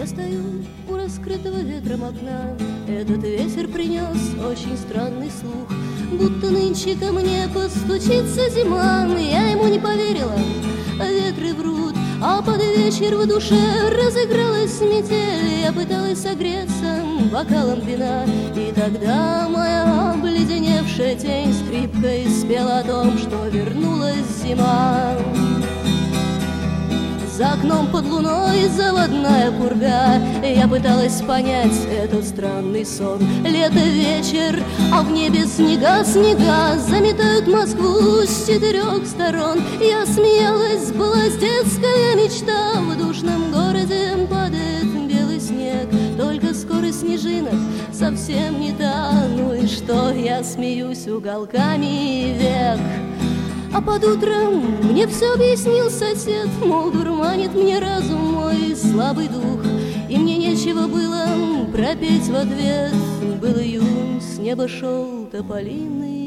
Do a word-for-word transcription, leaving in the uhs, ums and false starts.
стою у раскрытого ветром окна. Этот ветер принес очень странный слух, будто нынче ко мне постучится зима. Я ему не поверила, ветры врут, а под вечер в душе разыгралась метель. Я пыталась согреться бокалом вина, и тогда моя обледеневшая тень скрипкой спела о том, что вернулась зима. За окном под луной заводная пурга. Я пыталась понять этот странный сон. Лето, вечер, а в небе снега, снега заметают Москву с четырех сторон. Я смеялась, была детская мечта. В душном городе падает белый снег, только скорость снежинок совсем не та. Ну и что, я смеюсь уголками век. А под утро мне все объяснил сосед, мол, дурманит мне разум мой слабый дух, и мне нечего было пропеть в ответ. Был июнь, с неба шел тополиный